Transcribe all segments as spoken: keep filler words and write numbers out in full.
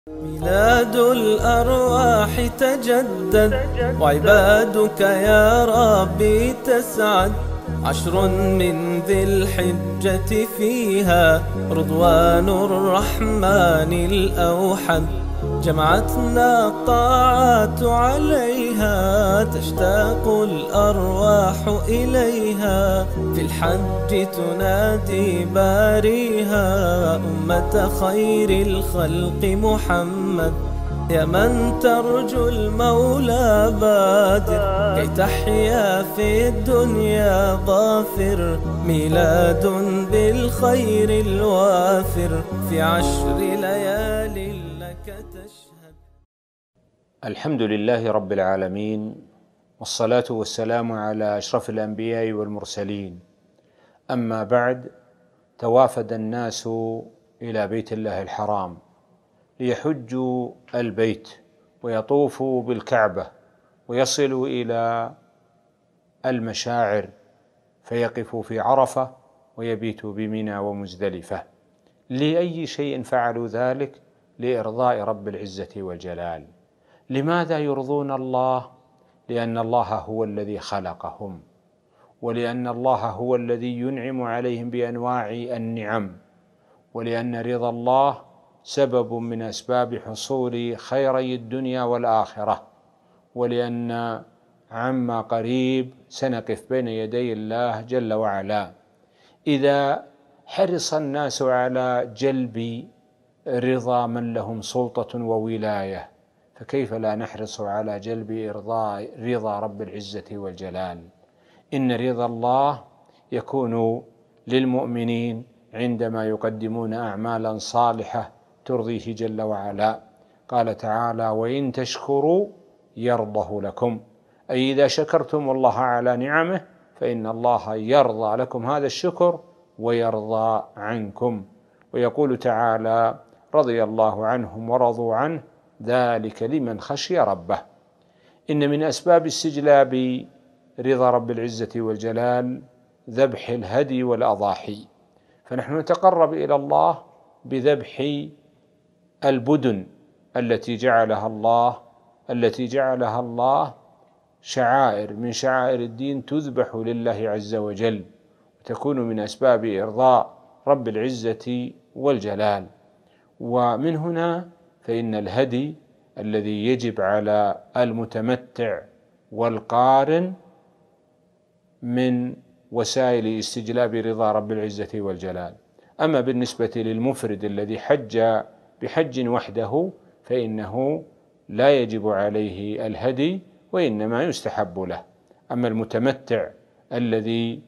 ميلاد الأرواح تجدد وعبادك يا ربي تسعد. عشر من ذي الحجة فيها رضوان الرحمن الأوحد. جمعتنا الطاعات عليها تشتاق الأرواح إليها. في الحج تنادي باريها أمة خير الخلق محمد. يا من ترجو المولى بادر كي تحيا في الدنيا ظافر. ميلاد بالخير الوافر في عشر ليال لك تشهد. الحمد لله رب العالمين، والصلاة والسلام على أشرف الأنبياء والمرسلين. أما بعد، توافد الناس إلى بيت الله الحرام ليحجوا البيت ويطوفوا بالكعبة ويصلوا إلى المشاعر فيقفوا في عرفة ويبيتوا بمنى ومزدلفة. لأي شيء فعلوا ذلك؟ لإرضاء رب العزة والجلال. لماذا يرضون الله؟ لأن الله هو الذي خلقهم، ولأن الله هو الذي ينعم عليهم بأنواع النعم، ولأن رضا الله سبب من أسباب حصول خيري الدنيا والآخرة، ولأن عما قريب سنقف بين يدي الله جل وعلا. إذا حرص الناس على جلب رضا من لهم سلطة وولاية، فكيف لا نحرص على جلب إرضاء رضا رب العزة والجلال؟ إن رضا الله يكون للمؤمنين عندما يقدمون أعمالا صالحة ترضيه جل وعلا. قال تعالى: وإن تشكروا يرضه لكم، أي إذا شكرتم الله على نعمه فإن الله يرضى لكم هذا الشكر ويرضى عنكم. ويقول تعالى: رضي الله عنهم ورضوا عنه ذلك لمن خشي ربه. إن من أسباب استجلاب رضا رب العزة والجلال ذبح الهدي والأضاحي، فنحن نتقرب إلى الله بذبح البدن التي جعلها الله التي جعلها الله شعائر من شعائر الدين تذبح لله عز وجل، وتكون من أسباب إرضاء رب العزة والجلال. ومن هنا فإن الهدي الذي يجب على المتمتع والقارن من وسائل استجلاب رضا رب العزة والجلال. أما بالنسبة للمفرد الذي حج بحج وحده فإنه لا يجب عليه الهدي وإنما يستحب له. أما المتمتع الذي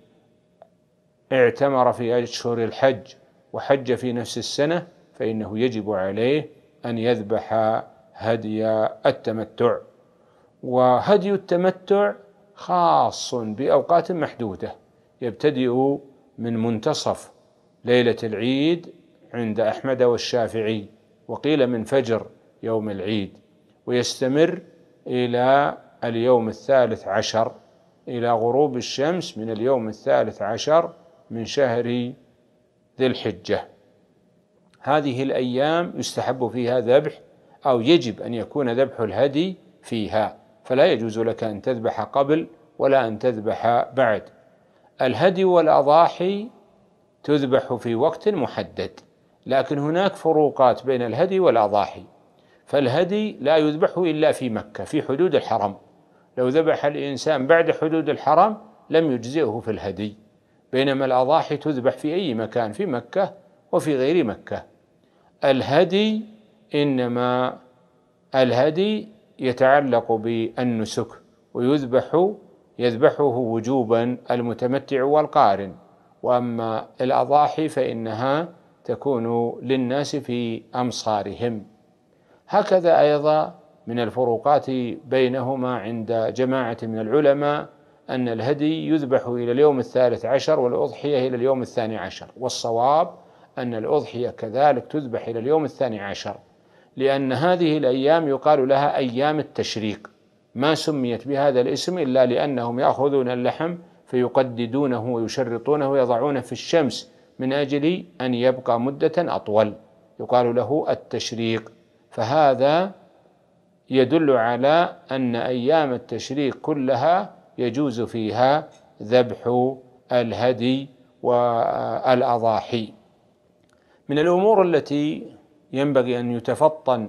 اعتمر في أشهر الحج وحج في نفس السنة فإنه يجب عليه أن يذبح هدي التمتع. وهدي التمتع خاص بأوقات محدودة، يبتدئ من منتصف ليلة العيد عند أحمد والشافعي، وقيل من فجر يوم العيد، ويستمر إلى اليوم الثالث عشر، إلى غروب الشمس من اليوم الثالث عشر من شهر ذي الحجة. هذه الأيام يستحب فيها ذبح، أو يجب أن يكون ذبح الهدي فيها، فلا يجوز لك أن تذبح قبل ولا أن تذبح بعد. الهدي والأضاحي تذبح في وقت محدد، لكن هناك فروقات بين الهدي والأضاحي. فالهدي لا يذبح إلا في مكة في حدود الحرم، لو ذبح الإنسان بعد حدود الحرم لم يجزئه في الهدي، بينما الأضاحي تذبح في أي مكان في مكة وفي غير مكة. الهدي إنما الهدي يتعلق بالنسك، ويذبح يذبحه وجوبا المتمتع والقارن، وأما الأضاحي فإنها تكون للناس في أمصارهم. هكذا أيضا من الفروقات بينهما عند جماعة من العلماء أن الهدي يذبح إلى اليوم الثالث عشر والأضحية إلى اليوم الثاني عشر، والصواب أن الأضحية كذلك تذبح إلى اليوم الثاني عشر، لأن هذه الأيام يقال لها أيام التشريق، ما سميت بهذا الاسم إلا لأنهم يأخذون اللحم فيقددونه ويشرطونه ويضعونه في الشمس من أجل أن يبقى مدة أطول، يقال له التشريق. فهذا يدل على أن أيام التشريق كلها يجوز فيها ذبح الهدي والأضاحي. من الأمور التي ينبغي أن يتفطن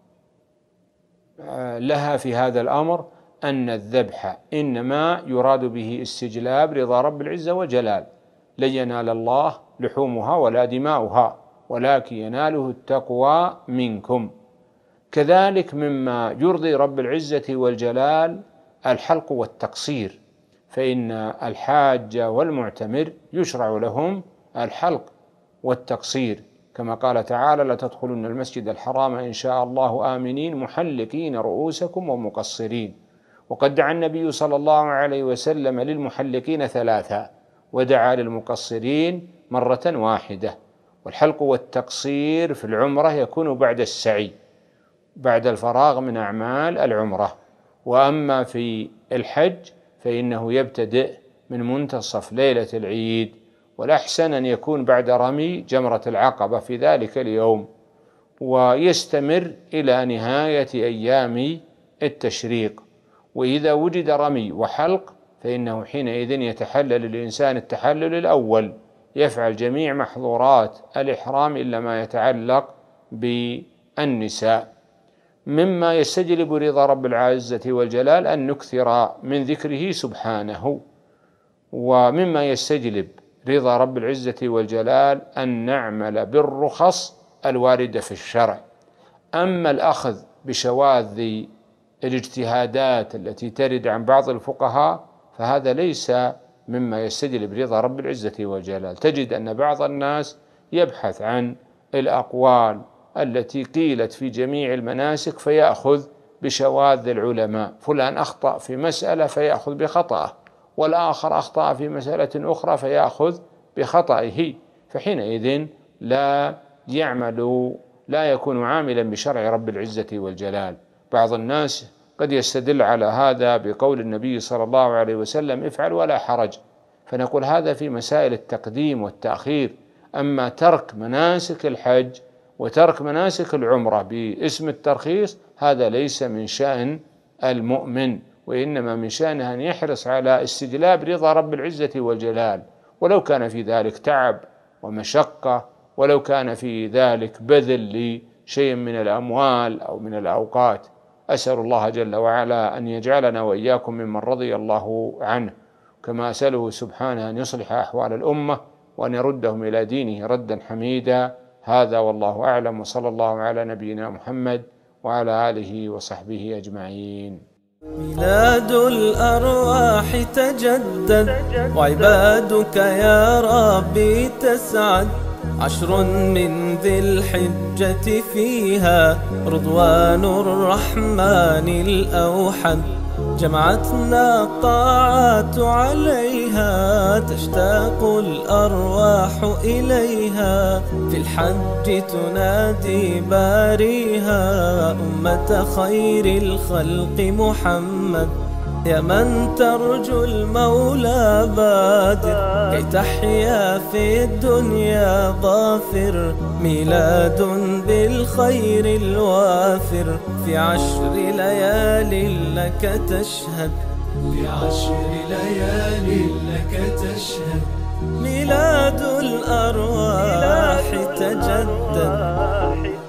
لها في هذا الأمر أن الذبح إنما يراد به استجلاب رضا رب العزة والجلال، لن ينال الله لحومها ولا دماؤها ولكن يناله التقوى منكم. كذلك مما يرضي رب العزة والجلال الحلق والتقصير، فإن الحاج والمعتمر يشرع لهم الحلق والتقصير، كما قال تعالى: لتدخلن المسجد الحرام إن شاء الله آمنين محلقين رؤوسكم ومقصرين. وقد دعا النبي صلى الله عليه وسلم للمحلقين ثلاثة ودعا للمقصرين مرة واحدة. والحلق والتقصير في العمرة يكون بعد السعي، بعد الفراغ من أعمال العمرة. وأما في الحج فإنه يبتدئ من منتصف ليلة العيد، والأحسن أن يكون بعد رمي جمرة العقبة في ذلك اليوم، ويستمر إلى نهاية أيام التشريق. وإذا وجد رمي وحلق فإنه حينئذ يتحلل الإنسان التحلل الأول، يفعل جميع محظورات الإحرام إلا ما يتعلق بالنساء. مما يستجلب رضا رب العزة والجلال أن نكثر من ذكره سبحانه، ومما يستجلب رضا رب العزة والجلال أن نعمل بالرخص الواردة في الشرع. أما الأخذ بشواذ الاجتهادات التي ترد عن بعض الفقهاء فهذا ليس مما يستجلب رضا رب العزة والجلال. تجد أن بعض الناس يبحث عن الأقوال التي قيلت في جميع المناسك فيأخذ بشواذ العلماء، فلان أخطأ في مسألة فيأخذ بخطأه، والآخر أخطأ في مسألة أخرى فيأخذ بخطئه، فحينئذ لا يعمل لا يكون عاملا بشرع رب العزة والجلال. بعض الناس قد يستدل على هذا بقول النبي صلى الله عليه وسلم: افعل ولا حرج، فنقول هذا في مسائل التقديم والتأخير. أما ترك مناسك الحج وترك مناسك العمرة باسم الترخيص هذا ليس من شأن المؤمن، وإنما من شأنه أن يحرص على استجلاب رضا رب العزة والجلال، ولو كان في ذلك تعب ومشقة، ولو كان في ذلك بذل لشيء من الأموال أو من الأوقات. أسأل الله جل وعلا أن يجعلنا وإياكم ممن رضي الله عنه، كما أسأله سبحانه أن يصلح أحوال الأمة وأن يردهم إلى دينه ردا حميدا. هذا والله أعلم، وصلى الله على نبينا محمد وعلى آله وصحبه أجمعين. ميلاد الأرواح تجدد وعبادك يا ربي تسعد، عشر من ذي الحجة فيها رضوان الرحمن الأوحد، جمعتنا الطاعات عليها تشتاق الأرواح إليها، في الحج تنادي باريها أمة خير الخلق محمد، يا من ترجو المولى بادر كي تحيا في الدنيا ظافر، ميلاد بالخير الوافر في عشر ليال لك تشهد، في عشر ليال لك تشهد، ميلاد الأرواح تجدد.